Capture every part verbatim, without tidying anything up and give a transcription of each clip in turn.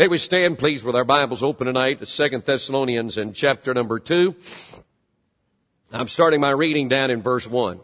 May we stand, please, with our Bibles open tonight to Second Thessalonians in chapter number two. I'm starting my reading down in verse one.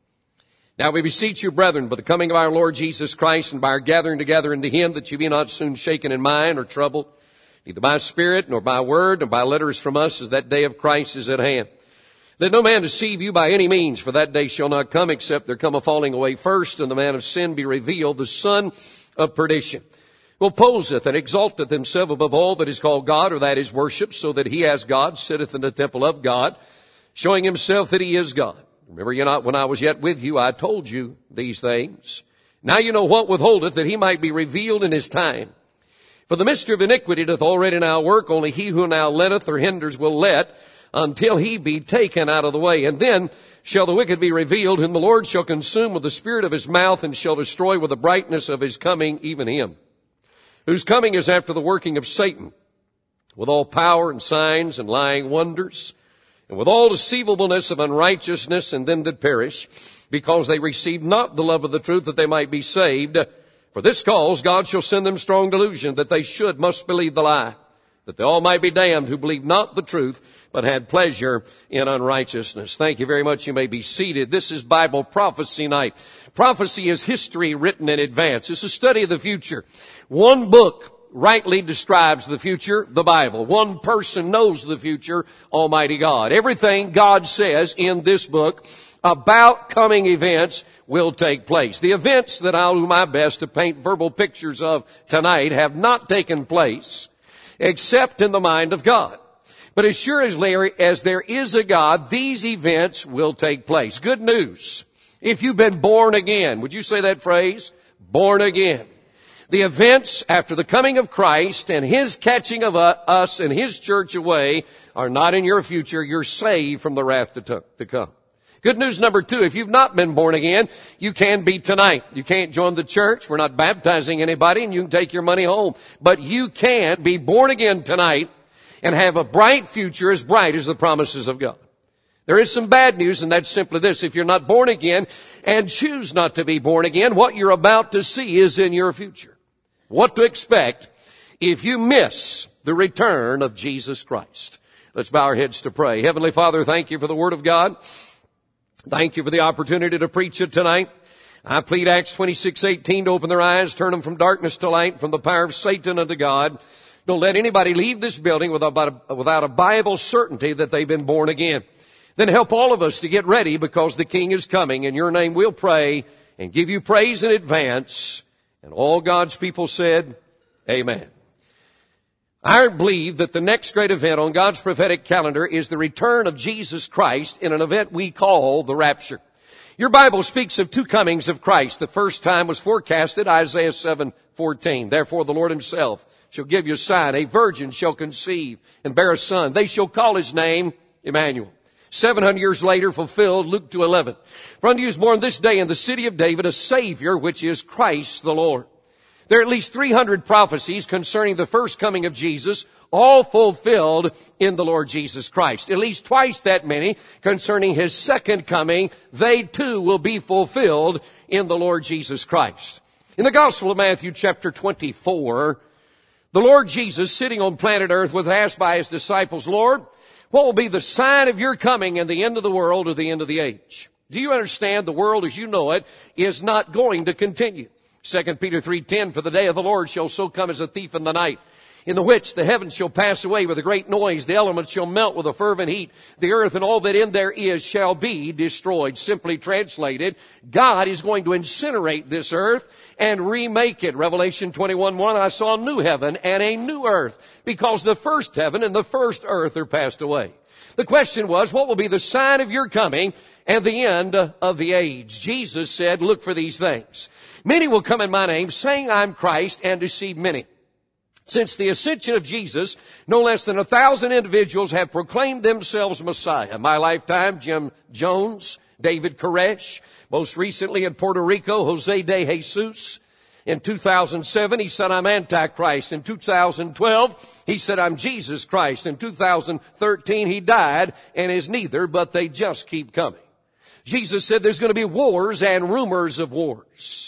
Now we beseech you, brethren, by the coming of our Lord Jesus Christ and by our gathering together into him, that you be not soon shaken in mind or troubled, neither by spirit, nor by word, nor by letters from us, as that day of Christ is at hand. Let no man deceive you by any means, for that day shall not come, except there come a falling away first, and the man of sin be revealed, the son of perdition, who opposeth and exalteth himself above all that is called God, or that is worshipped, so that he as God sitteth in the temple of God, showing himself that he is God. Remember ye not, when I was yet with you, I told you these things. Now you know what withholdeth, that he might be revealed in his time. For the mystery of iniquity doth already now work, only he who now letteth or hinders will let, until he be taken out of the way. And then shall the wicked be revealed, whom the Lord shall consume with the spirit of his mouth, and shall destroy with the brightness of his coming, even him, whose coming is after the working of Satan, with all power and signs and lying wonders, and with all deceivableness of unrighteousness in them that perish, because they received not the love of the truth, that they might be saved. For this cause God shall send them strong delusion, that they should must believe the lie, that they all might be damned who believed not the truth, but had pleasure in unrighteousness. Thank you very much. You may be seated. This is Bible Prophecy Night. Prophecy is history written in advance. It's a study of the future. One book rightly describes the future, the Bible. One person knows the future, Almighty God. Everything God says in this book about coming events will take place. The events that I'll do my best to paint verbal pictures of tonight have not taken place except in the mind of God. But as sure as there is a God, these events will take place. Good news. If you've been born again, would you say that phrase? Born again. The events after the coming of Christ and his catching of us and his church away are not in your future. You're saved from the wrath to, to come. Good news number two, if you've not been born again, you can be tonight. You can't join the church. We're not baptizing anybody, and you can take your money home. But you can be born again tonight and have a bright future, as bright as the promises of God. There is some bad news, and that's simply this. If you're not born again and choose not to be born again, what you're about to see is in your future. What to expect if you miss the return of Jesus Christ. Let's bow our heads to pray. Heavenly Father, thank you for the Word of God. Thank you for the opportunity to preach it tonight. I plead Acts twenty-six eighteen to open their eyes, turn them from darkness to light, from the power of Satan unto God. Don't let anybody leave this building without a, without a Bible certainty that they've been born again. Then help all of us to get ready, because the King is coming. In your name we'll pray and give you praise in advance. And all God's people said, amen. I believe that the next great event on God's prophetic calendar is the return of Jesus Christ in an event we call the rapture. Your Bible speaks of two comings of Christ. The first time was forecasted, Isaiah seven fourteen. Therefore the Lord himself shall give you a sign. A virgin shall conceive and bear a son. They shall call his name Emmanuel. Seven hundred years later, fulfilled, Luke two eleven. For unto you is born this day in the city of David a Savior, which is Christ the Lord. There are at least three hundred prophecies concerning the first coming of Jesus, all fulfilled in the Lord Jesus Christ. At least twice that many concerning his second coming. They too will be fulfilled in the Lord Jesus Christ. In the Gospel of Matthew chapter twenty-four, the Lord Jesus, sitting on planet Earth, was asked by his disciples, Lord, what will be the sign of your coming and the end of the world or the end of the age? Do you understand the world as you know it is not going to continue? Second Peter three ten, for the day of the Lord shall so come as a thief in the night, in the which the heavens shall pass away with a great noise, the elements shall melt with a fervent heat, the earth and all that in there is shall be destroyed. Simply translated, God is going to incinerate this earth and remake it. Revelation twenty-one one, I saw a new heaven and a new earth, because the first heaven and the first earth are passed away. The question was, what will be the sign of your coming and the end of the age? Jesus said, look for these things. Many will come in my name, saying I'm Christ, and deceive many. Since the ascension of Jesus, no less than a thousand individuals have proclaimed themselves Messiah. In my lifetime, Jim Jones, David Koresh, most recently in Puerto Rico, Jose de Jesus. In two thousand seven, he said, I'm Antichrist. In two thousand twelve, he said, I'm Jesus Christ. In two thousand thirteen, he died and is neither, but they just keep coming. Jesus said there's going to be wars and rumors of wars.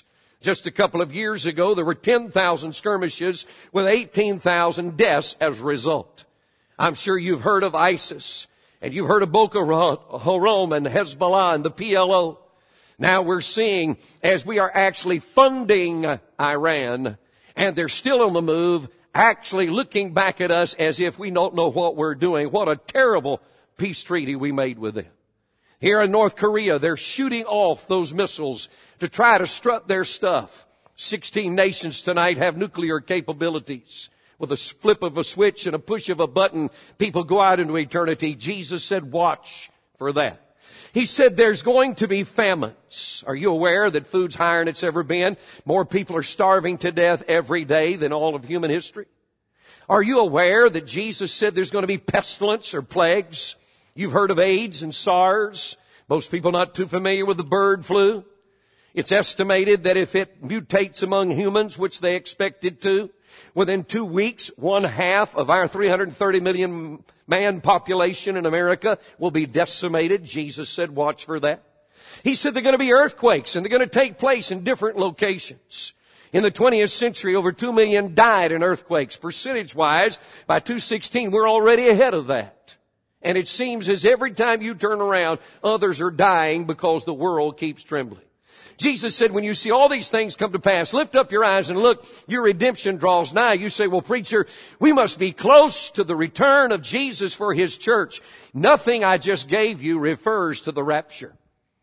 Just a couple of years ago, there were ten thousand skirmishes with eighteen thousand deaths as a result. I'm sure you've heard of ISIS, and you've heard of Boko Haram and Hezbollah and the P L O. Now we're seeing, as we are actually funding Iran, and they're still on the move, actually looking back at us as if we don't know what we're doing. What a terrible peace treaty we made with them. Here in North Korea, they're shooting off those missiles to try to strut their stuff. Sixteen nations tonight have nuclear capabilities. With a flip of a switch and a push of a button, people go out into eternity. Jesus said, watch for that. He said there's going to be famines. Are you aware that food's higher than it's ever been? More people are starving to death every day than all of human history. Are you aware that Jesus said there's going to be pestilence or plagues? You've heard of AIDS and SARS. Most people not too familiar with the bird flu. It's estimated that if it mutates among humans, which they expect it to, within two weeks, one half of our three hundred thirty million man population in America will be decimated. Jesus said, watch for that. He said they're going to be earthquakes, and they're going to take place in different locations. In the twentieth century, over two million died in earthquakes. Percentage-wise, by two sixteen, we're already ahead of that. And it seems as every time you turn around, others are dying because the world keeps trembling. Jesus said, when you see all these things come to pass, lift up your eyes and look, your redemption draws nigh. You say, well, preacher, we must be close to the return of Jesus for His church. Nothing I just gave you refers to the rapture.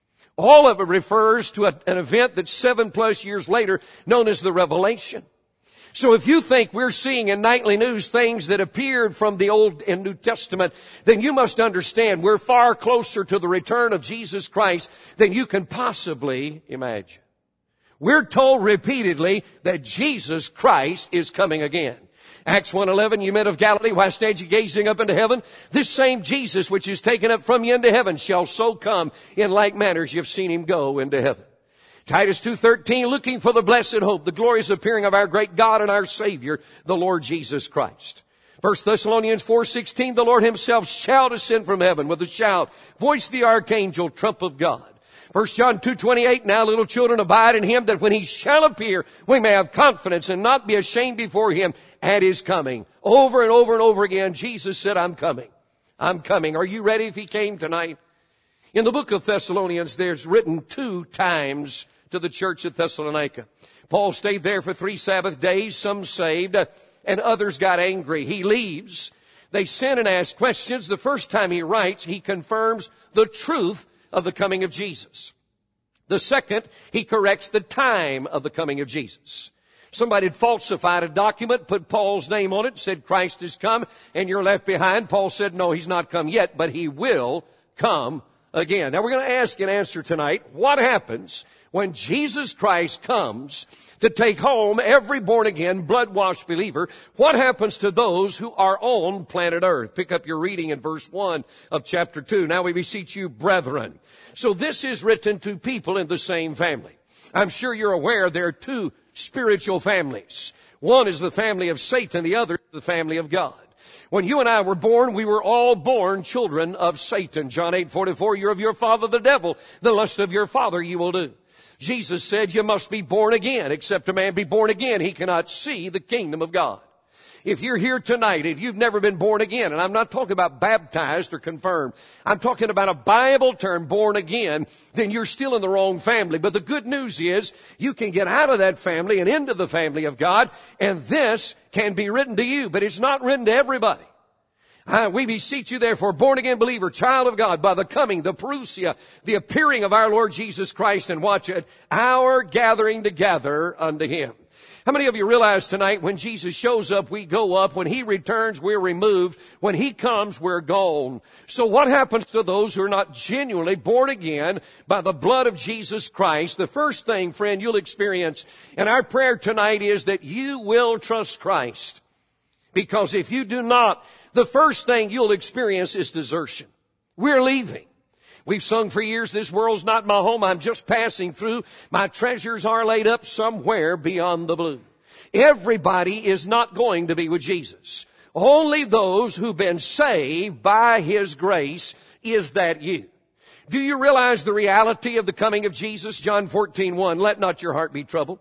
All of it refers to a, an event that's seven plus years later, known as the Revelation. So if you think we're seeing in nightly news things that appeared from the Old and New Testament, then you must understand we're far closer to the return of Jesus Christ than you can possibly imagine. We're told repeatedly that Jesus Christ is coming again. Acts one eleven, you men of Galilee, why stand ye gazing up into heaven? This same Jesus which is taken up from you into heaven shall so come in like manner as you've seen Him go into heaven. Titus two thirteen, looking for the blessed hope, the glorious appearing of our great God and our Savior, the Lord Jesus Christ. First Thessalonians four sixteen, the Lord Himself shall descend from heaven with a shout, voice the archangel, trump of God. First John two twenty-eight, now little children abide in Him, that when He shall appear, we may have confidence and not be ashamed before Him at His coming. Over and over and over again, Jesus said, I'm coming. I'm coming. Are you ready if He came tonight? In the book of Thessalonians, there's written two times to the church at Thessalonica. Paul stayed there for three Sabbath days, some saved, and others got angry. He leaves. They send and ask questions. The first time he writes, he confirms the truth of the coming of Jesus. The second, he corrects the time of the coming of Jesus. Somebody had falsified a document, put Paul's name on it, said Christ has come, and you're left behind. Paul said, no, He's not come yet, but He will come again. Now we're going to ask and answer tonight, what happens when Jesus Christ comes to take home every born-again, blood-washed believer? What happens to those who are on planet Earth? Pick up your reading in verse one of chapter two. Now we beseech you, brethren. So this is written to people in the same family. I'm sure you're aware there are two spiritual families. One is the family of Satan, the other is the family of God. When you and I were born, we were all born children of Satan. John eight forty-four, you're of your father the devil. The lust of your father you will do. Jesus said you must be born again. Except a man be born again, he cannot see the kingdom of God. If you're here tonight, if you've never been born again, and I'm not talking about baptized or confirmed, I'm talking about a Bible term, born again, then you're still in the wrong family. But the good news is you can get out of that family and into the family of God, and this can be written to you, but it's not written to everybody. Uh, we beseech you therefore, born again believer, child of God, by the coming, the parousia, the appearing of our Lord Jesus Christ, and watch it, our gathering together unto Him. How many of you realize tonight when Jesus shows up, we go up. When He returns, we're removed. When He comes, we're gone. So what happens to those who are not genuinely born again by the blood of Jesus Christ? The first thing, friend, you'll experience, and our prayer tonight is that you will trust Christ. Because if you do not, the first thing you'll experience is desertion. We're leaving. We've sung for years, this world's not my home, I'm just passing through. My treasures are laid up somewhere beyond the blue. Everybody is not going to be with Jesus. Only those who've been saved by His grace. Is that you? Do you realize the reality of the coming of Jesus? John fourteen one, let not your heart be troubled.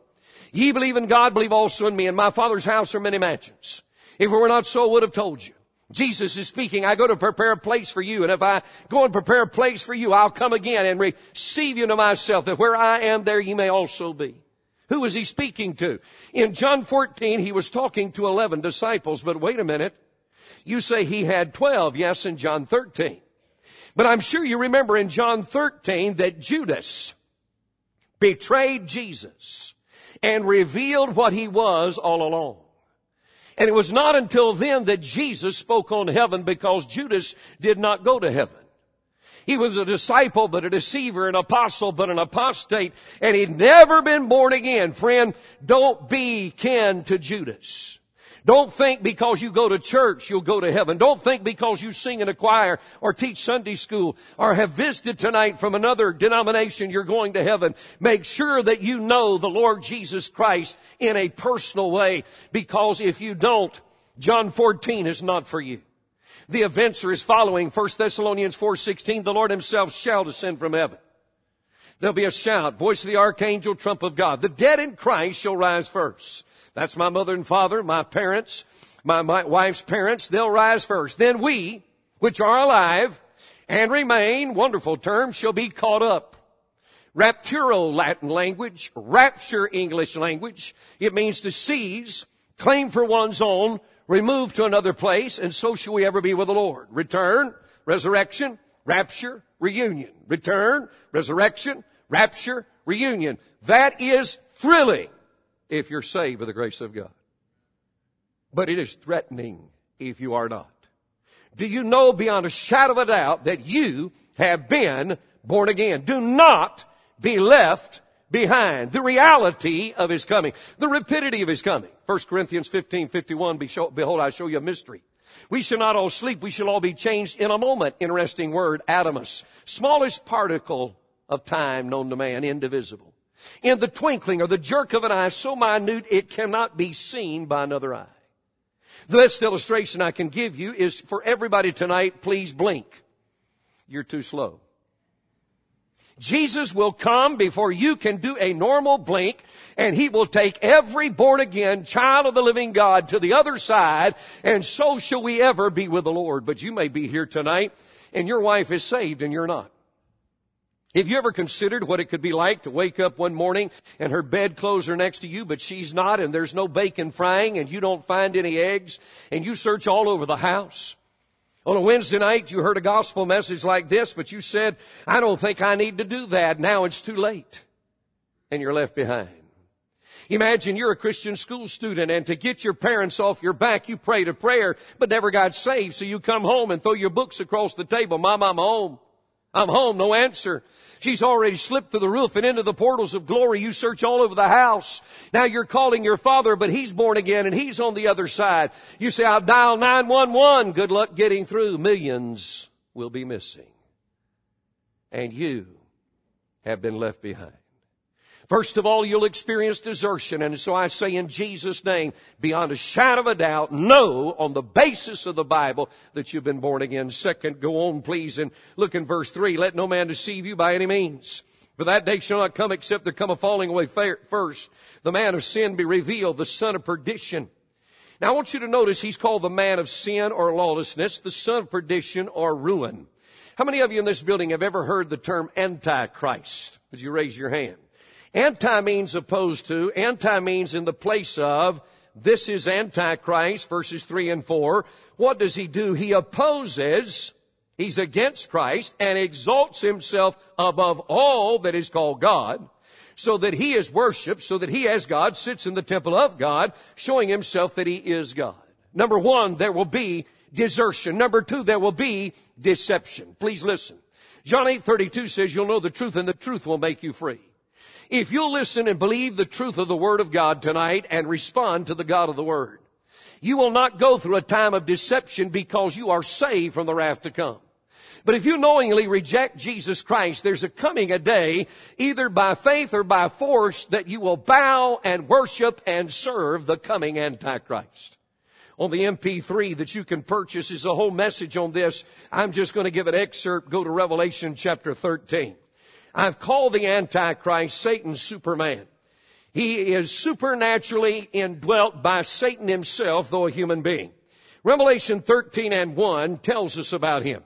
Ye believe in God, believe also in me. In my Father's house are many mansions. If it were not so, I would have told you. Jesus is speaking, I go to prepare a place for you. And if I go and prepare a place for you, I'll come again and receive you to myself, that where I am, there you may also be. Who is he speaking to? In John fourteen, he was talking to eleven disciples. But wait a minute. You say he had twelve. Yes, in John thirteen. But I'm sure you remember in John thirteen that Judas betrayed Jesus and revealed what he was all along. And it was not until then that Jesus spoke on heaven, because Judas did not go to heaven. He was a disciple, but a deceiver, an apostle, but an apostate, and he'd never been born again. Friend, don't be kin to Judas. Don't think because you go to church you'll go to heaven. Don't think because you sing in a choir or teach Sunday school or have visited tonight from another denomination you're going to heaven. Make sure that you know the Lord Jesus Christ in a personal way, because if you don't, John fourteen is not for you. The events are as following. First Thessalonians four sixteen, the Lord himself shall descend from heaven. There'll be a shout, voice of the archangel, trump of God. The dead in Christ shall rise first. That's my mother and father, my parents, my, my wife's parents. They'll rise first. Then we, which are alive and remain, wonderful term, shall be caught up. Rapturo, Latin language. Rapture, English language. It means to seize, claim for one's own, remove to another place, and so shall we ever be with the Lord. Return, resurrection, rapture, reunion. Return, resurrection, rapture, reunion. That is thrilling if you're saved by the grace of God. But it is threatening if you are not. Do you know beyond a shadow of a doubt that you have been born again? Do not be left behind. The reality of his coming, the rapidity of his coming. First Corinthians fifteen fifty-one, behold, I show you a mystery. We shall not all sleep, we shall all be changed in a moment. Interesting word, atomus. Smallest particle of time known to man, indivisible. In the twinkling or the jerk of an eye, so minute it cannot be seen by another eye. The best illustration I can give you is for everybody tonight, please blink. You're too slow. Jesus will come before you can do a normal blink, and he will take every born-again child of the living God to the other side, and so shall we ever be with the Lord. But you may be here tonight, and your wife is saved, and you're not. Have you ever considered what it could be like to wake up one morning and her bedclothes are next to you, but she's not, and there's no bacon frying, and you don't find any eggs, and you search all over the house? On a Wednesday night, you heard a gospel message like this, but you said, I don't think I need to do that. Now it's too late. And you're left behind. Imagine you're a Christian school student, and to get your parents off your back, you prayed a prayer, but never got saved. So you come home and throw your books across the table. Mom, I'm home. I'm home. No answer. She's already slipped through the roof and into the portals of glory. You search all over the house. Now you're calling your father, but he's born again and he's on the other side. You say, I'll dial nine one one. Good luck getting through. Millions will be missing. And you have been left behind. First of all, you'll experience desertion. And so I say in Jesus' name, beyond a shadow of a doubt, know on the basis of the Bible that you've been born again. Second, go on, please, and look in verse three. Let no man deceive you by any means. For that day shall not come except there come a falling away first. The man of sin be revealed, the son of perdition. Now I want you to notice he's called the man of sin or lawlessness, the son of perdition or ruin. How many of you in this building have ever heard the term Antichrist? Would you raise your hand? Anti means opposed to. Anti means in the place of. This is Antichrist, verses three and four. What does he do? He opposes, he's against Christ, and exalts himself above all that is called God, so that he is worshipped, so that he as God sits in the temple of God, showing himself that he is God. Number one, there will be desertion. Number two, there will be deception. Please listen. John eight thirty-two says, you'll know the truth, and the truth will make you free. If you'll listen and believe the truth of the Word of God tonight and respond to the God of the Word, you will not go through a time of deception because you are saved from the wrath to come. But if you knowingly reject Jesus Christ, there's a coming a day, either by faith or by force, that you will bow and worship and serve the coming Antichrist. On the M P three that you can purchase is a whole message on this. I'm just going to give an excerpt. Go to Revelation chapter thirteen. I've called the Antichrist Satan's Superman. He is supernaturally indwelt by Satan himself, though a human being. Revelation thirteen and one tells us about him.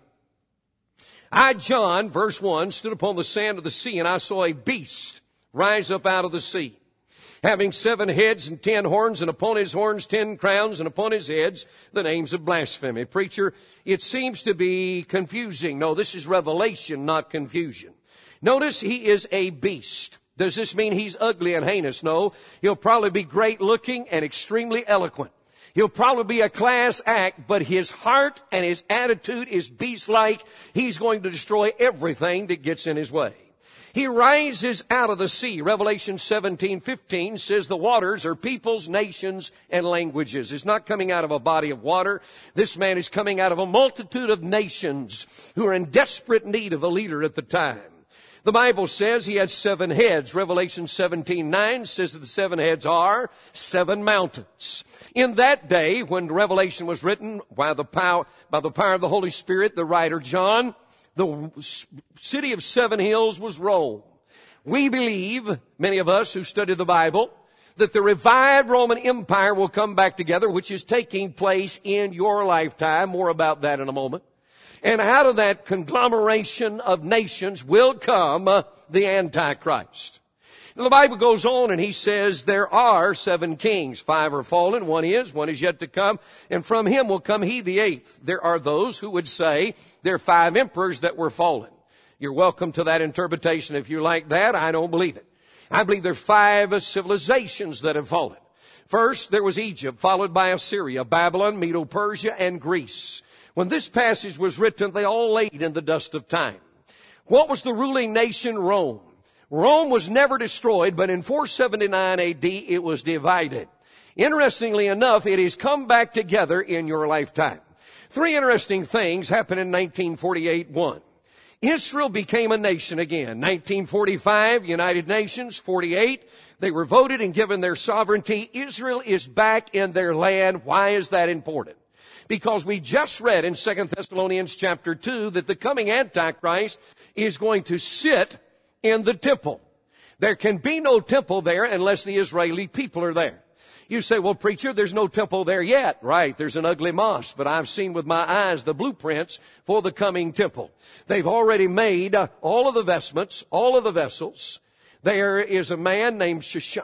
I, John, verse one, stood upon the sand of the sea, and I saw a beast rise up out of the sea, having seven heads and ten horns, and upon his horns ten crowns, and upon his heads the names of blasphemy. Preacher, it seems to be confusing. No, this is revelation, not confusion. Notice he is a beast. Does this mean he's ugly and heinous? No. He'll probably be great looking and extremely eloquent. He'll probably be a class act, but his heart and his attitude is beast-like. He's going to destroy everything that gets in his way. He rises out of the sea. Revelation seventeen fifteen says the waters are peoples, nations, and languages. It's not coming out of a body of water. This man is coming out of a multitude of nations who are in desperate need of a leader at the time. The Bible says he had seven heads. Revelation seventeen nine says that the seven heads are seven mountains. In that day, when Revelation was written by the power, by the power of the Holy Spirit, the writer John, the city of seven hills was Rome. We believe, many of us who study the Bible, that the revived Roman Empire will come back together, which is taking place in your lifetime. More about that in a moment. And out of that conglomeration of nations will come uh, the Antichrist. Now, the Bible goes on and he says there are seven kings. Five are fallen, one is, one is yet to come, and from him will come he, the eighth. There are those who would say there are five emperors that were fallen. You're welcome to that interpretation if you like that. I don't believe it. I believe there are five civilizations that have fallen. First, there was Egypt, followed by Assyria, Babylon, Medo-Persia, and Greece. When this passage was written, they all laid in the dust of time. What was the ruling nation? Rome. Rome was never destroyed, but in four seventy-nine A D it was divided. Interestingly enough, it has come back together in your lifetime. Three interesting things happened in nineteen forty-eight. One, Israel became a nation again. nineteen forty-five, United Nations. forty-eight, they were voted and given their sovereignty. Israel is back in their land. Why is that important? Because we just read in Second Thessalonians chapter two that the coming Antichrist is going to sit in the temple. There can be no temple there unless the Israeli people are there. You say, well, preacher, there's no temple there yet. Right, there's an ugly mosque, but I've seen with my eyes the blueprints for the coming temple. They've already made uh, all of the vestments, all of the vessels. There is a man named Shish-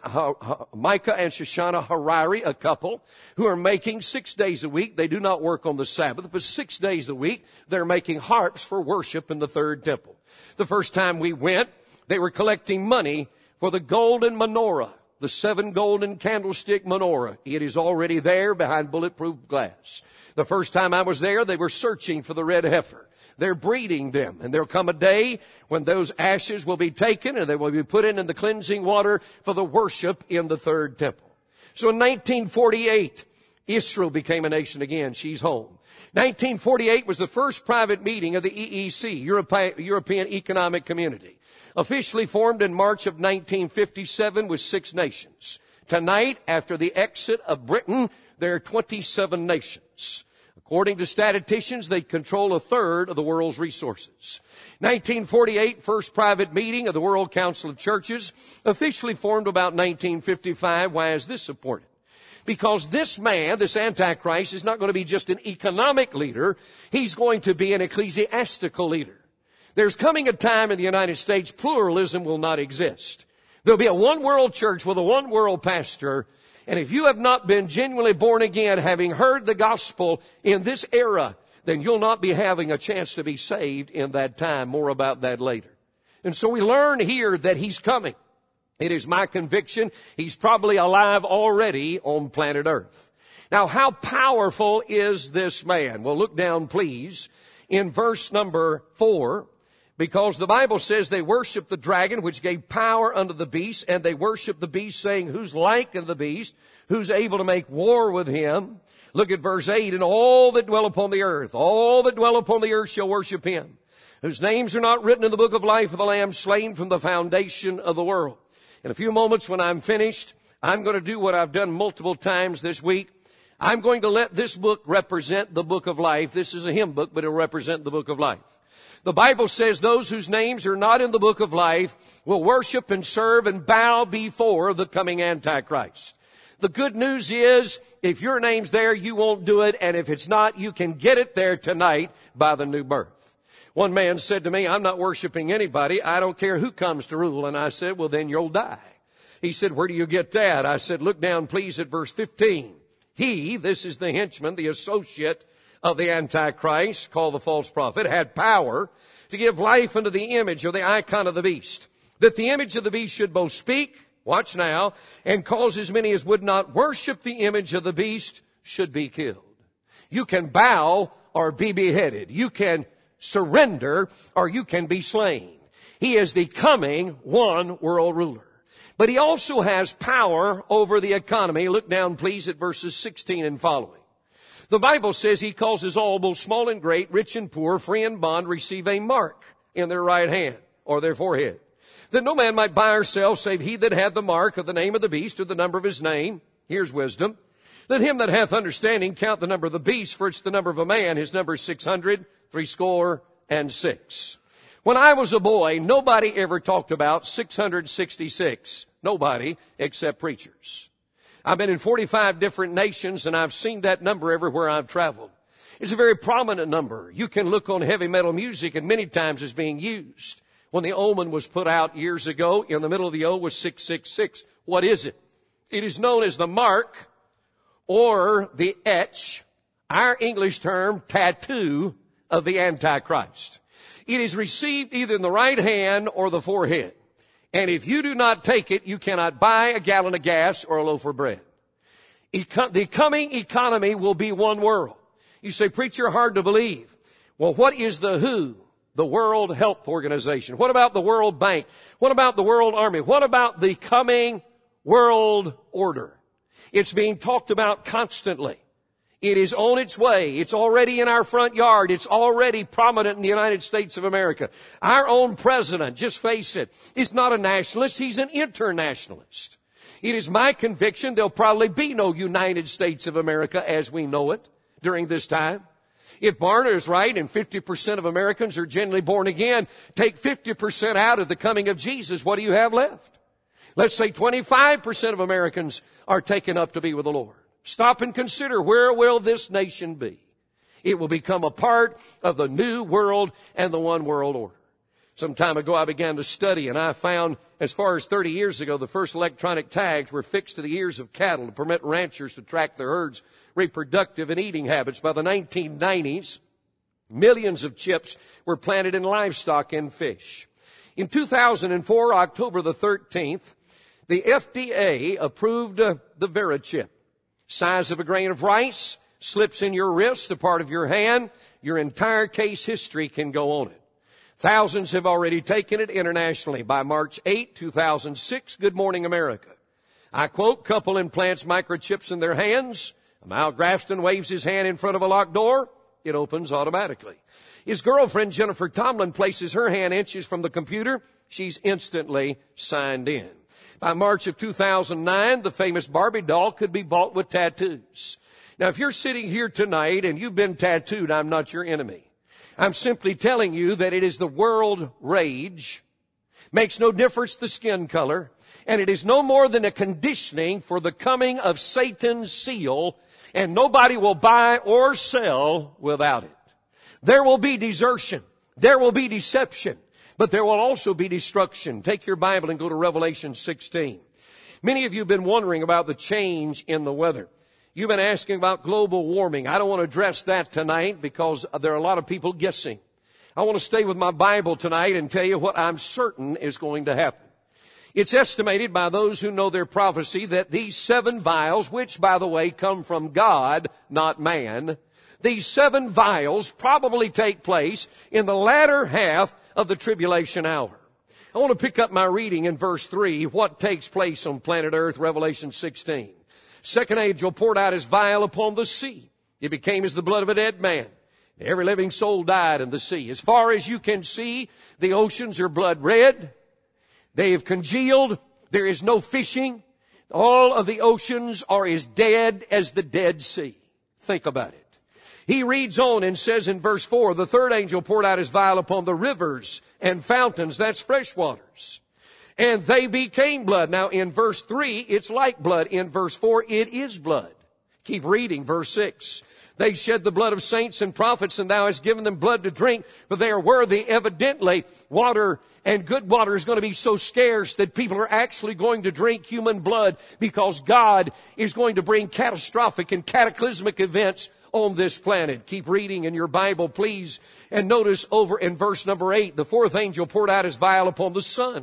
Micah and Shoshana Harari, a couple, who are making six days a week. They do not work on the Sabbath, but six days a week they're making harps for worship in the third temple. The first time we went, they were collecting money for the golden menorah, the seven golden candlestick menorah. It is already there behind bulletproof glass. The first time I was there, they were searching for the red heifer. They're breeding them, and there'll come a day when those ashes will be taken and they will be put in, in the cleansing water for the worship in the third temple. So in nineteen forty-eight, Israel became a nation again. She's home. nineteen forty-eight was the first private meeting of the E E C, European Economic Community, officially formed in March of nineteen fifty-seven with six nations. Tonight, after the exit of Britain, there are twenty-seven nations. According to statisticians, they control a third of the world's resources. nineteen forty-eight, first private meeting of the World Council of Churches, officially formed about nineteen fifty-five. Why is this important? Because this man, this Antichrist, is not going to be just an economic leader. He's going to be an ecclesiastical leader. There's coming a time in the United States pluralism will not exist. There'll be a one world church with a one world pastor. And if you have not been genuinely born again, having heard the gospel in this era, then you'll not be having a chance to be saved in that time. More about that later. And so we learn here that he's coming. It is my conviction he's probably alive already on planet Earth. Now, how powerful is this man? Well, look down, please, in verse number four. Because the Bible says they worship the dragon, which gave power unto the beast, and they worship the beast, saying, who's like unto the beast, who's able to make war with him. Look at verse eight, and all that dwell upon the earth, all that dwell upon the earth shall worship him, whose names are not written in the book of life of the Lamb slain from the foundation of the world. In a few moments when I'm finished, I'm going to do what I've done multiple times this week. I'm going to let this book represent the book of life. This is a hymn book, but it'll represent the book of life. The Bible says those whose names are not in the book of life will worship and serve and bow before the coming Antichrist. The good news is, if your name's there, you won't do it, and if it's not, you can get it there tonight by the new birth. One man said to me, I'm not worshiping anybody. I don't care who comes to rule. And I said, well, then you'll die. He said, where do you get that? I said, look down, please, at verse fifteen. He, this is the henchman, the associate of the Antichrist, called the false prophet, had power to give life unto the image or the icon of the beast, that the image of the beast should both speak, watch now, and cause as many as would not worship the image of the beast should be killed. You can bow or be beheaded. You can surrender or you can be slain. He is the coming one world ruler. But he also has power over the economy. Look down, please, at verses sixteen and following. The Bible says he causes all, both small and great, rich and poor, free and bond, receive a mark in their right hand or their forehead, that no man might buy or sell save he that had the mark of the name of the beast or the number of his name. Here's wisdom. Let him that hath understanding count the number of the beast, for it's the number of a man. His number is six hundred, threescore and six. When I was a boy, nobody ever talked about six hundred sixty-six. Nobody except preachers. I've been in forty-five different nations, and I've seen that number everywhere I've traveled. It's a very prominent number. You can look on heavy metal music, and many times it's being used. When the Omen was put out years ago, in the middle of the O was six six six. What is it? It is known as the mark or the etch, our English term, tattoo of the Antichrist. It is received either in the right hand or the forehead. And if you do not take it, you cannot buy a gallon of gas or a loaf of bread. Eco- the coming economy will be one world. You say, preacher, hard to believe. Well, what is the W H O? The World Health Organization. What about the World Bank? What about the World Army? What about the coming world order? It's being talked about constantly. It is on its way. It's already in our front yard. It's already prominent in the United States of America. Our own president, just face it, is not a nationalist. He's an internationalist. It is my conviction there'll probably be no United States of America as we know it during this time. If Barna is right and fifty percent of Americans are generally born again, take fifty percent out of the coming of Jesus, what do you have left? Let's say twenty-five percent of Americans are taken up to be with the Lord. Stop and consider, where will this nation be? It will become a part of the new world and the one world order. Some time ago I began to study, and I found as far as thirty years ago, the first electronic tags were fixed to the ears of cattle to permit ranchers to track their herds' reproductive and eating habits. By the nineteen nineties, millions of chips were planted in livestock and fish. In two thousand four, October the thirteenth, the F D A approved uh, the VeriChip. Size of a grain of rice, slips in your wrist, a part of your hand, your entire case history can go on it. Thousands have already taken it internationally. By March eighth, two thousand six, Good Morning America. I quote, couple implants microchips in their hands. Mal Grafton waves his hand in front of a locked door. It opens automatically. His girlfriend, Jennifer Tomlin, places her hand inches from the computer. She's instantly signed in. By March of two thousand nine, the famous Barbie doll could be bought with tattoos. Now, if you're sitting here tonight and you've been tattooed, I'm not your enemy. I'm simply telling you that it is the world rage. Makes no difference the skin color. And it is no more than a conditioning for the coming of Satan's seal. And nobody will buy or sell without it. There will be desertion. There will be deception. But there will also be destruction. Take your Bible and go to Revelation sixteen. Many of you have been wondering about the change in the weather. You've been asking about global warming. I don't want to address that tonight because there are a lot of people guessing. I want to stay with my Bible tonight and tell you what I'm certain is going to happen. It's estimated by those who know their prophecy that these seven vials, which, by the way, come from God, not man, these seven vials probably take place in the latter half of the tribulation hour. I want to pick up my reading in verse three, what takes place on planet Earth, Revelation sixteen. Second angel poured out his vial upon the sea. It became as the blood of a dead man. Every living soul died in the sea. As far as you can see, the oceans are blood red. They have congealed. There is no fishing. All of the oceans are as dead as the Dead Sea. Think about it. He reads on and says in verse four, the third angel poured out his vial upon the rivers and fountains, that's fresh waters, and they became blood. Now in verse three, it's like blood. In verse four, it is blood. Keep reading, verse six. They shed the blood of saints and prophets, and thou hast given them blood to drink, for they are worthy. Evidently, water and good water is going to be so scarce that people are actually going to drink human blood because God is going to bring catastrophic and cataclysmic events on this planet. Keep reading in your Bible, please. And notice over in verse number eight, the fourth angel poured out his vial upon the sun,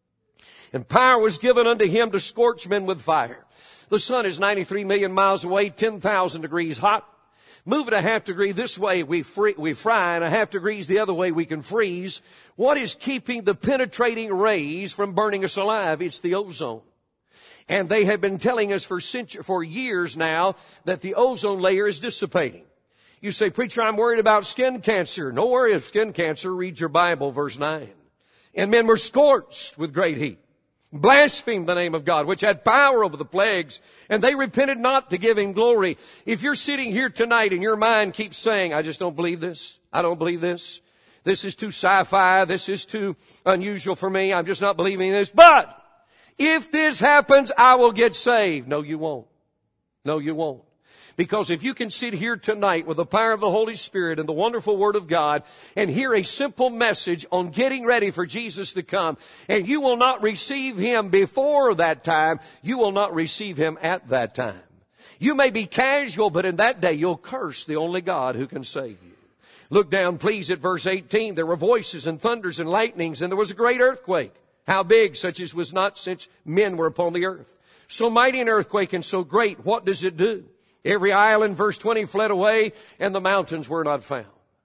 and power was given unto him to scorch men with fire. The sun is ninety-three million miles away, ten thousand degrees hot. Move it a half degree this way, we, free, we fry, and a half degrees the other way, we can freeze. What is keeping the penetrating rays from burning us alive? It's the ozone. And they have been telling us for centuries, for years now that the ozone layer is dissipating. You say, preacher, I'm worried about skin cancer. No worry of skin cancer. Read your Bible, verse nine. And men were scorched with great heat, blasphemed the name of God, which had power over the plagues, and they repented not to give him glory. If you're sitting here tonight and your mind keeps saying, I just don't believe this, I don't believe this, this is too sci-fi, this is too unusual for me, I'm just not believing this, but if this happens, I will get saved. No, you won't. No, you won't. Because if you can sit here tonight with the power of the Holy Spirit and the wonderful Word of God and hear a simple message on getting ready for Jesus to come, and you will not receive Him before that time, you will not receive Him at that time. You may be casual, but in that day you'll curse the only God who can save you. Look down, please, at verse eighteen. There were voices and thunders and lightnings, and there was a great earthquake. How big? Such as was not since men were upon the earth. So mighty an earthquake and so great. What does it do? Every island, verse twenty, fled away, and the mountains were not found.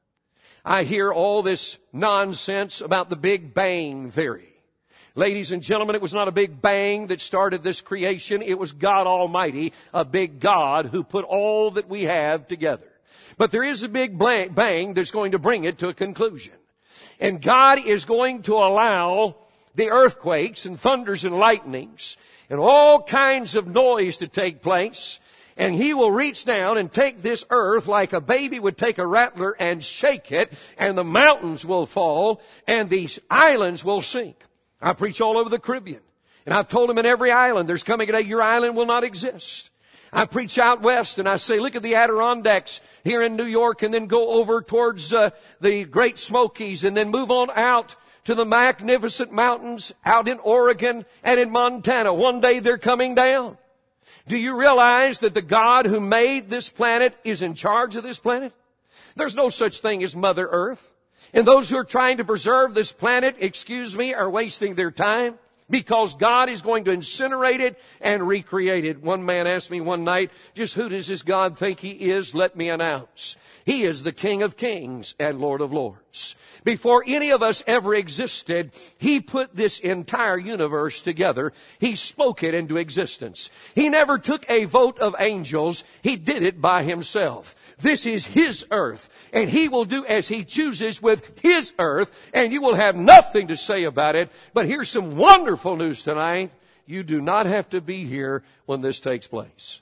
I hear all this nonsense about the Big Bang theory. Ladies and gentlemen, it was not a big bang that started this creation. It was God Almighty, a big God who put all that we have together. But there is a big bang that's going to bring it to a conclusion. And God is going to allow the earthquakes and thunders and lightnings and all kinds of noise to take place. And He will reach down and take this earth like a baby would take a rattler and shake it, and the mountains will fall and these islands will sink. I preach all over the Caribbean, and I've told them in every island there's coming a day your island will not exist. I preach out west and I say, look at the Adirondacks here in New York, and then go over towards uh, the Great Smokies, and then move on out to the magnificent mountains out in Oregon and in Montana. One day they're coming down. Do you realize that the God who made this planet is in charge of this planet? There's no such thing as Mother Earth. And those who are trying to preserve this planet, excuse me, are wasting their time, because God is going to incinerate it and recreate it. One man asked me one night, just who does this God think He is? Let me announce. He is the King of Kings and Lord of Lords. Before any of us ever existed, He put this entire universe together. He spoke it into existence. He never took a vote of angels. He did it by Himself. This is His earth, and He will do as He chooses with His earth, and you will have nothing to say about it. But here's some wonderful news tonight. You do not have to be here when this takes place.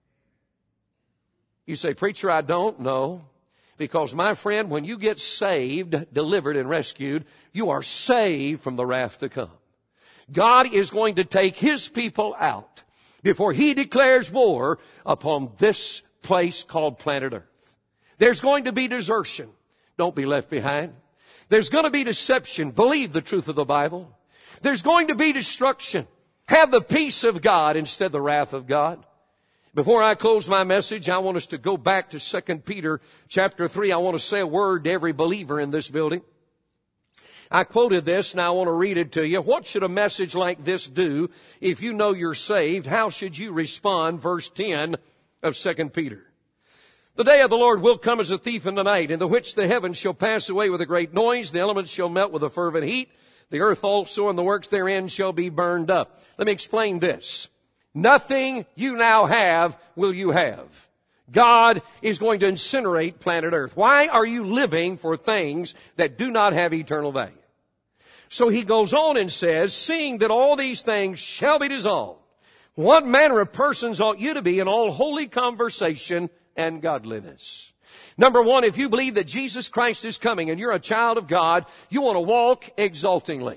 You say, preacher, I don't know. Because, my friend, when you get saved, delivered, and rescued, you are saved from the wrath to come. God is going to take His people out before He declares war upon this place called planet Earth. There's going to be desertion. Don't be left behind. There's going to be deception. Believe the truth of the Bible. There's going to be destruction. Have the peace of God instead of the wrath of God. Before I close my message, I want us to go back to Second Peter chapter three. I want to say a word to every believer in this building. I quoted this, and I want to read it to you. What should a message like this do if you know you're saved? How should you respond? Verse ten of Second Peter. The day of the Lord will come as a thief in the night, in the which the heavens shall pass away with a great noise, the elements shall melt with a fervent heat, the earth also and the works therein shall be burned up. Let me explain this. Nothing you now have will you have. God is going to incinerate planet Earth. Why are you living for things that do not have eternal value? So He goes on and says, seeing that all these things shall be dissolved, what manner of persons ought you to be in all holy conversation and godliness? Number one, if you believe that Jesus Christ is coming and you're a child of God, you want to walk exultingly.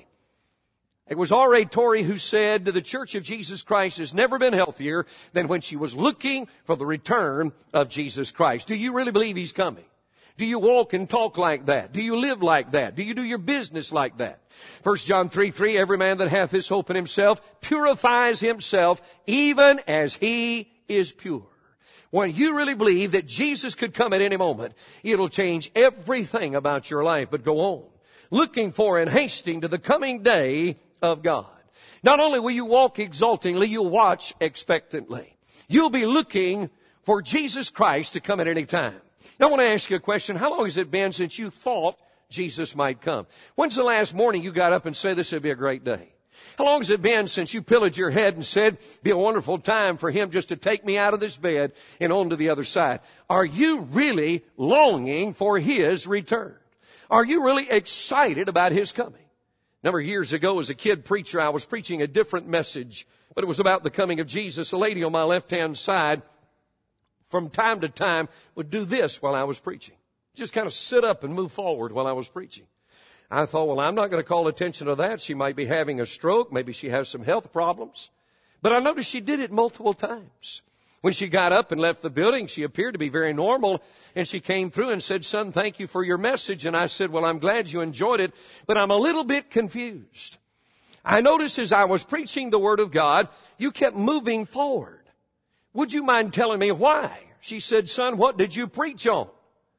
It was R A Torrey who said the Church of Jesus Christ has never been healthier than when she was looking for the return of Jesus Christ. Do you really believe He's coming? Do you walk and talk like that? Do you live like that? Do you do your business like that? First John three three, every man that hath this hope in himself purifies himself even as he is pure. When you really believe that Jesus could come at any moment, it'll change everything about your life. But go on, looking for and hasting to the coming day of God. Not only will you walk exultingly, you'll watch expectantly. You'll be looking for Jesus Christ to come at any time. Now I want to ask you a question. How long has it been since you thought Jesus might come? When's the last morning you got up and said this would be a great day? How long has it been since you pillaged your head and said, be a wonderful time for Him just to take me out of this bed and on to the other side? Are you really longing for His return? Are you really excited about His coming? A number of years ago as a kid preacher, I was preaching a different message, but it was about the coming of Jesus. A lady on my left-hand side, from time to time, would do this while I was preaching. Just kind of sit up and move forward while I was preaching. I thought, well, I'm not going to call attention to that. She might be having a stroke. Maybe she has some health problems. But I noticed she did it multiple times. When she got up and left the building, she appeared to be very normal. And she came through and said, son, thank you for your message. And I said, well, I'm glad you enjoyed it, but I'm a little bit confused. I noticed as I was preaching the Word of God, you kept moving forward. Would you mind telling me why? She said, son, what did you preach on?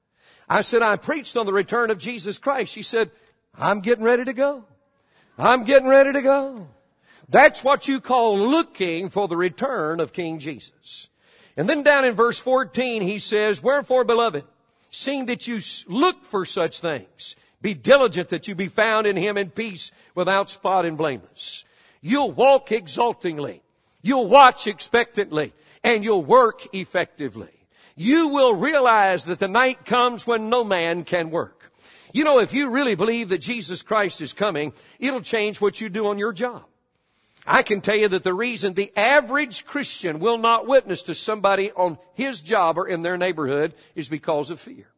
I said, I preached on the return of Jesus Christ. She said, I'm getting ready to go. I'm getting ready to go. That's what you call looking for the return of King Jesus. And then down in verse fourteen, he says, wherefore, beloved, seeing that you look for such things, be diligent that you be found in Him in peace, without spot and blameless. You'll walk exultingly. You'll watch expectantly. And you'll work effectively. You will realize that the night comes when no man can work. You know, if you really believe that Jesus Christ is coming, it'll change what you do on your job. I can tell you that the reason the average Christian will not witness to somebody on his job or in their neighborhood is because of fear.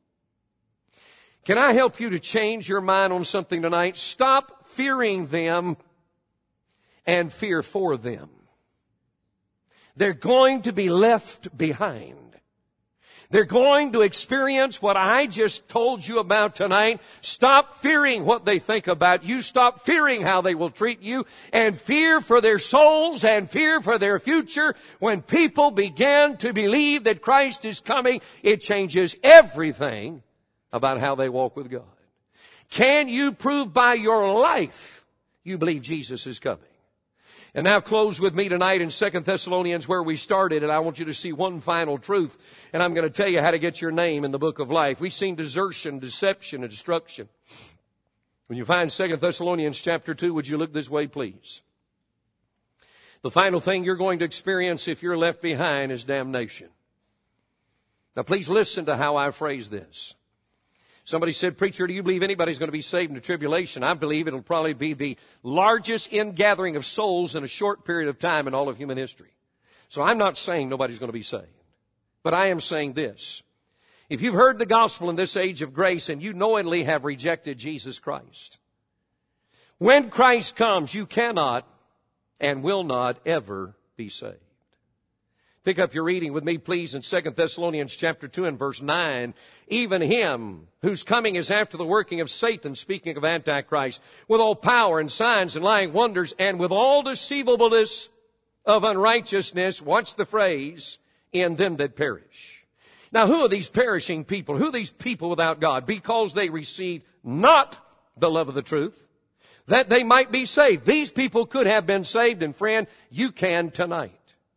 Can I help you to change your mind on something tonight? Stop fearing them and fear for them. They're going to be left behind. They're going to experience what I just told you about tonight. Stop fearing what they think about you. Stop fearing how they will treat you. And fear for their souls and fear for their future. When people begin to believe that Christ is coming, it changes everything about how they walk with God. Can you prove by your life you believe Jesus is coming? And now close with me tonight in Second Thessalonians where we started, and I want you to see one final truth, and I'm going to tell you how to get your name in the book of life. We've seen desertion, deception, and destruction. When you find Second Thessalonians chapter two, would you look this way, please? The final thing you're going to experience if you're left behind is damnation. Now please listen to how I phrase this. Somebody said, preacher, do you believe anybody's going to be saved in the tribulation? I believe it'll probably be the largest ingathering of souls in a short period of time in all of human history. So I'm not saying nobody's going to be saved. But I am saying this. If you've heard the gospel in this age of grace and you knowingly have rejected Jesus Christ, when Christ comes, you cannot and will not ever be saved. Pick up your reading with me, please, in Second Thessalonians chapter two and verse nine. Even him whose coming is after the working of Satan, speaking of Antichrist, with all power and signs and lying wonders, and with all deceivableness of unrighteousness, watch the phrase, in them that perish. Now, who are these perishing people? Who are these people without God? Because they received not the love of the truth, that they might be saved. These people could have been saved, and friend, you can tonight.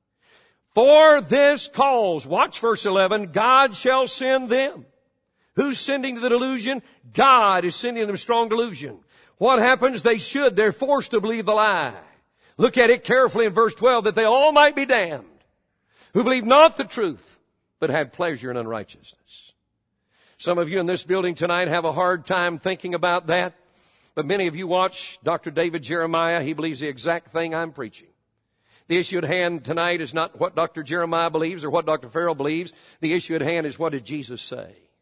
For this cause, watch verse eleven, God shall send them. Who's sending the delusion? God is sending them strong delusion. What happens? They should. They're forced to believe the lie. Look at it carefully in verse twelve, that they all might be damned, who believe not the truth, but had pleasure in unrighteousness. Some of you in this building tonight have a hard time thinking about that, but many of you watch Doctor David Jeremiah. He believes the exact thing I'm preaching. The issue at hand tonight is not what Doctor Jeremiah believes or what Doctor Farrell believes. The issue at hand is, what did Jesus say?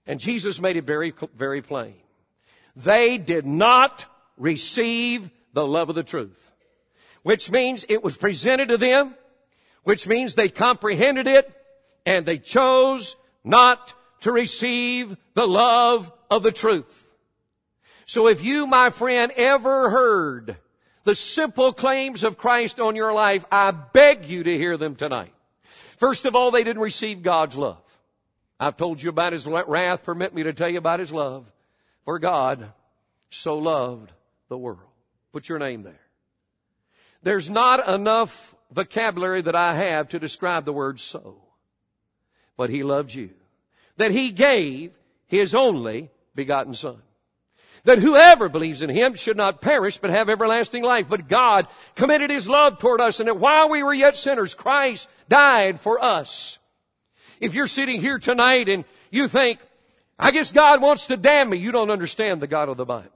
And Jesus made it very, very plain. They did not receive the love of the truth, which means it was presented to them, which means they comprehended it, and they chose not to receive the love of the truth. So if you, my friend, ever heard the simple claims of Christ on your life, I beg you to hear them tonight. First of all, they didn't receive God's love. I've told you about His wrath. Permit me to tell you about His love. For God so loved the world. Put your name there. There's not enough vocabulary that I have to describe the word so. But He loved you. That He gave His only begotten Son. That whoever believes in Him should not perish but have everlasting life. But God commended His love toward us, and that while we were yet sinners, Christ died for us. If you're sitting here tonight and you think, I guess God wants to damn me, you don't understand the God of the Bible.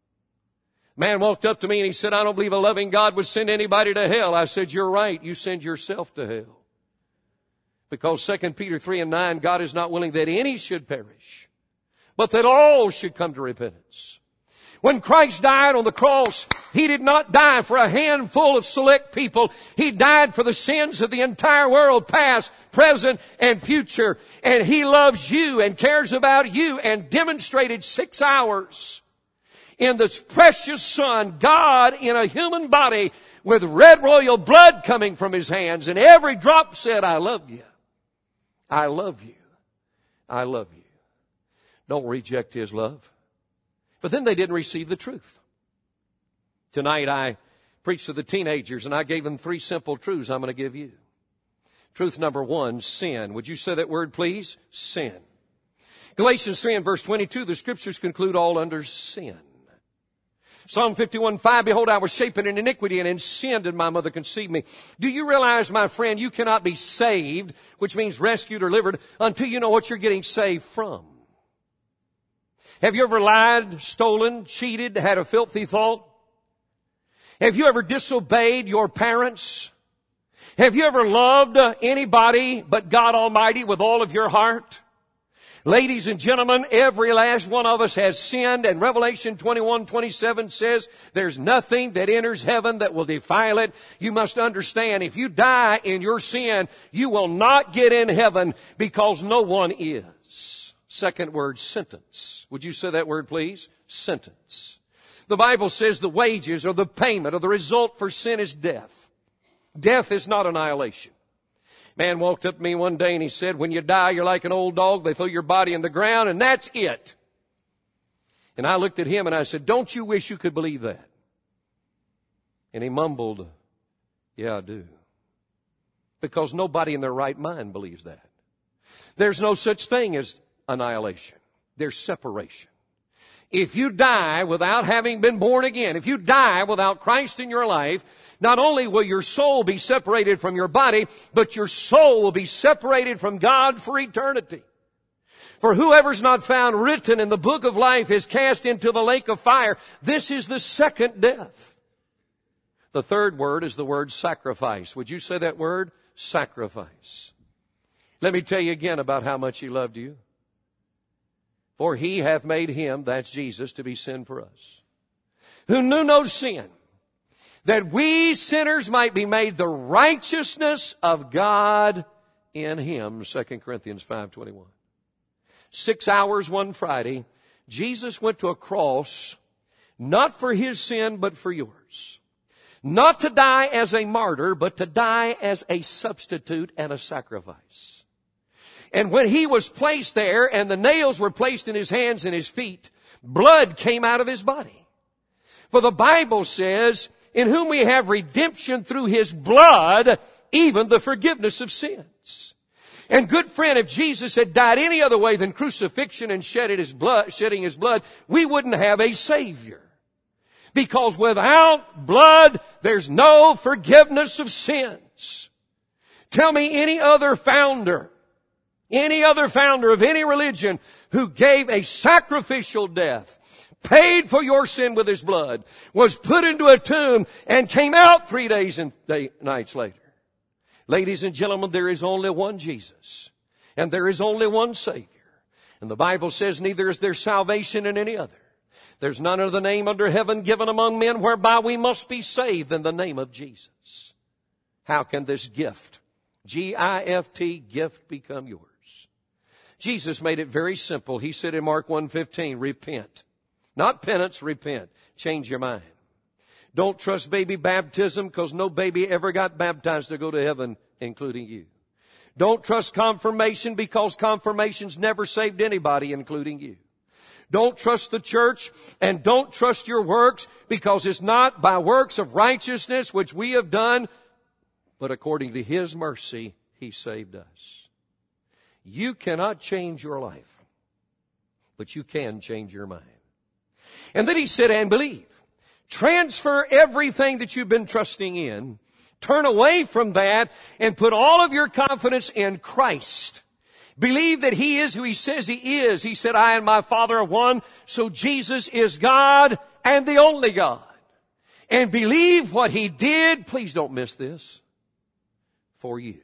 Man walked up to me and he said, I don't believe a loving God would send anybody to hell. I said, you're right. You send yourself to hell. Because Second Peter three and nine, God is not willing that any should perish, but that all should come to repentance. When Christ died on the cross, He did not die for a handful of select people. He died for the sins of the entire world, past, present, and future. And He loves you and cares about you, and demonstrated six hours in the precious Son, God in a human body with red royal blood coming from His hands. And every drop said, I love you. I love you. I love you. Don't reject His love. But then they didn't receive the truth. Tonight I preached to the teenagers and I gave them three simple truths I'm going to give you. Truth number one, sin. Would you say that word, please? Sin. Galatians three and verse twenty-two, the Scriptures conclude all under sin. Psalm fifty-one, five, behold, I was shapen in iniquity, and in sin did my mother conceive me. Do you realize, my friend, you cannot be saved, which means rescued or delivered, until you know what you're getting saved from? Have you ever lied, stolen, cheated, had a filthy thought? Have you ever disobeyed your parents? Have you ever loved anybody but God Almighty with all of your heart? Ladies and gentlemen, every last one of us has sinned, and Revelation twenty-one twenty-seven says there's nothing that enters heaven that will defile it. You must understand, if you die in your sin, you will not get in heaven, because no one is. Second word, sentence. Would you say that word, please? Sentence. The Bible says the wages or the payment or the result for sin is death. Death is not annihilation. Man walked up to me one day and he said, when you die, you're like an old dog. They throw your body in the ground and that's it. And I looked at him and I said, don't you wish you could believe that? And he mumbled, yeah, I do. Because nobody in their right mind believes that. There's no such thing as annihilation. There's separation. If you die without having been born again, if you die without Christ in your life, not only will your soul be separated from your body, but your soul will be separated from God for eternity. For whoever's not found written in the book of life is cast into the lake of fire. This is the second death. The third word is the word sacrifice. Would you say that word? Sacrifice. Let me tell you again about how much He loved you. For He hath made Him, that's Jesus, to be sin for us, who knew no sin, that we sinners might be made the righteousness of God in Him. Second Corinthians five twenty-one. Six hours one Friday, Jesus went to a cross, not for His sin, but for yours. Not to die as a martyr, but to die as a substitute and a sacrifice. And when He was placed there and the nails were placed in His hands and His feet, blood came out of His body. For the Bible says, in whom we have redemption through His blood, even the forgiveness of sins. And good friend, if Jesus had died any other way than crucifixion and shedding His blood, shedding His blood, we wouldn't have a Savior. Because without blood, there's no forgiveness of sins. Tell me any other founder, any other founder of any religion who gave a sacrificial death, paid for your sin with His blood, was put into a tomb, and came out three days and day, nights later. Ladies and gentlemen, there is only one Jesus, and there is only one Savior, And the Bible says, neither is there salvation in any other. There's none other name under heaven given among men whereby we must be saved than the name of Jesus. How can this gift, G I F T, gift become yours? Jesus made it very simple. He said in Mark one fifteen, repent. Not penance, repent. Change your mind. Don't trust baby baptism, because no baby ever got baptized to go to heaven, including you. Don't trust confirmation, because confirmation's never saved anybody, including you. Don't trust the church, and don't trust your works, because it's not by works of righteousness which we have done, but according to His mercy, He saved us. You cannot change your life, but you can change your mind. And then He said, and believe. Transfer everything that you've been trusting in. Turn away from that and put all of your confidence in Christ. Believe that He is who He says He is. He said, I and my Father are one. So Jesus is God and the only God. And believe what He did, please don't miss this, for you.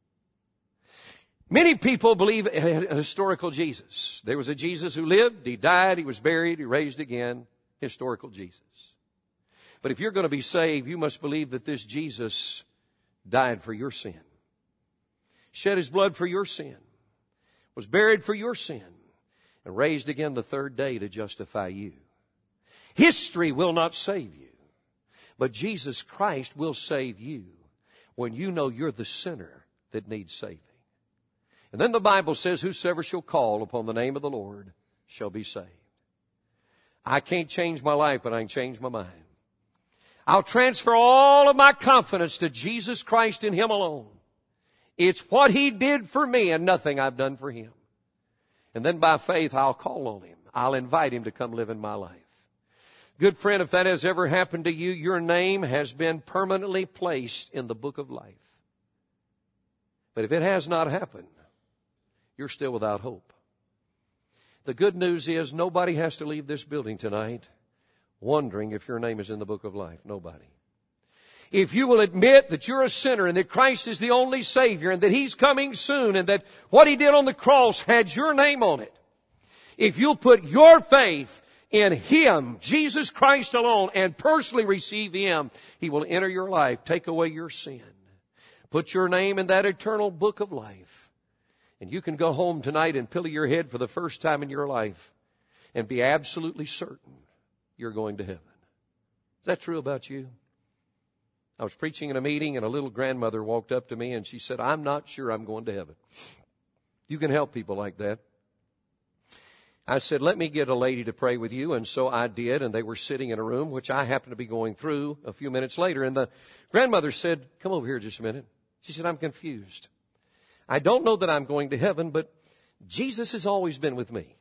Many people believe a historical Jesus. There was a Jesus who lived, He died, He was buried, He raised again. Historical Jesus. But if you're going to be saved, you must believe that this Jesus died for your sin, shed His blood for your sin, was buried for your sin, and raised again the third day to justify you. History will not save you, but Jesus Christ will save you when you know you're the sinner that needs saving. And then the Bible says, whosoever shall call upon the name of the Lord shall be saved. I can't change my life, but I can change my mind. I'll transfer all of my confidence to Jesus Christ and Him alone. It's what He did for me and nothing I've done for Him. And then by faith, I'll call on Him. I'll invite Him to come live in my life. Good friend, if that has ever happened to you, your name has been permanently placed in the book of life. But if it has not happened, you're still without hope. The good news is nobody has to leave this building tonight wondering if your name is in the book of life. Nobody. If you will admit that you're a sinner and that Christ is the only Savior and that He's coming soon and that what He did on the cross had your name on it. If you'll put your faith in Him, Jesus Christ alone, and personally receive Him, He will enter your life, take away your sin, put your name in that eternal book of life. And you can go home tonight and pillow your head for the first time in your life and be absolutely certain you're going to heaven. Is that true about you? I was preaching in a meeting and a little grandmother walked up to me and she said, I'm not sure I'm going to heaven. You can help people like that. I said, let me get a lady to pray with you. And so I did. And they were sitting in a room, which I happened to be going through a few minutes later. And the grandmother said, come over here just a minute. She said, I'm confused. I don't know that I'm going to heaven, but Jesus has always been with me.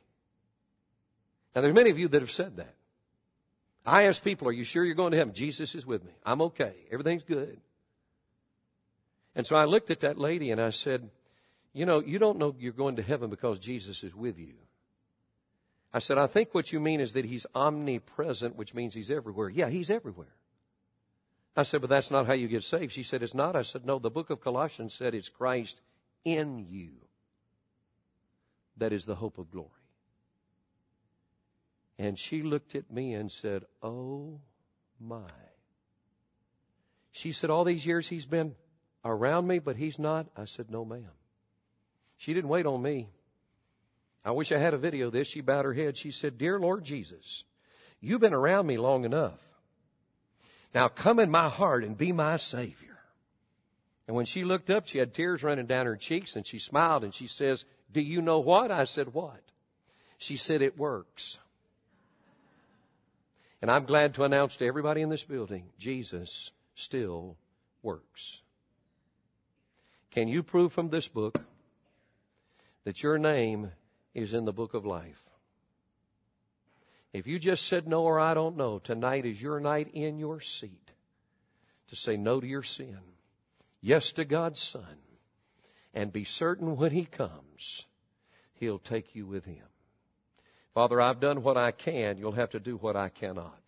Now, there's many of you that have said that. I ask people, are you sure you're going to heaven? Jesus is with me. I'm okay. Everything's good. And so I looked at that lady and I said, you know, you don't know you're going to heaven because Jesus is with you. I said, I think what you mean is that He's omnipresent, which means He's everywhere. Yeah, He's everywhere. I said, but that's not how you get saved. She said, it's not. I said, no, the book of Colossians said it's Christ in you. That is the hope of glory. And she looked at me and said, oh my. She said, all these years He's been around me, but He's not. I said, no, ma'am. She didn't wait on me. I wish I had a video of this. She bowed her head. She said, dear Lord Jesus, you've been around me long enough. Now come in my heart and be my Savior. And when she looked up, she had tears running down her cheeks and she smiled and she says, do you know what? I said, what? She said, it works. And I'm glad to announce to everybody in this building, Jesus still works. Can you prove from this book that your name is in the book of life? If you just said no or I don't know, tonight is your night in your seat to say no to your sin, yes to God's Son, and be certain when He comes, He'll take you with Him. Father, I've done what I can. You'll have to do what I cannot.